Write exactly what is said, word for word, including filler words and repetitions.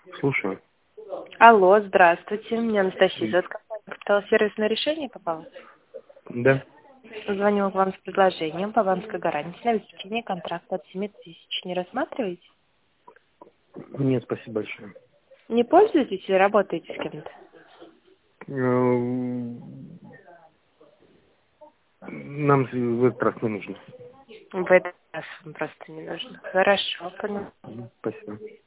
Слушаю. Алло, здравствуйте. Меня Анастасия зовут. Капитал сервисное решение попало. Да. Звонила к вам с предложением по банковской гарантии на обеспечение контракта от семи тысяч. Не рассматриваете? Нет, спасибо большое. Не пользуетесь или работаете с кем-то? Эм, Нам в этот раз не нужно. В этот раз вам просто не нужно. Хорошо, понял. Мгм, спасибо.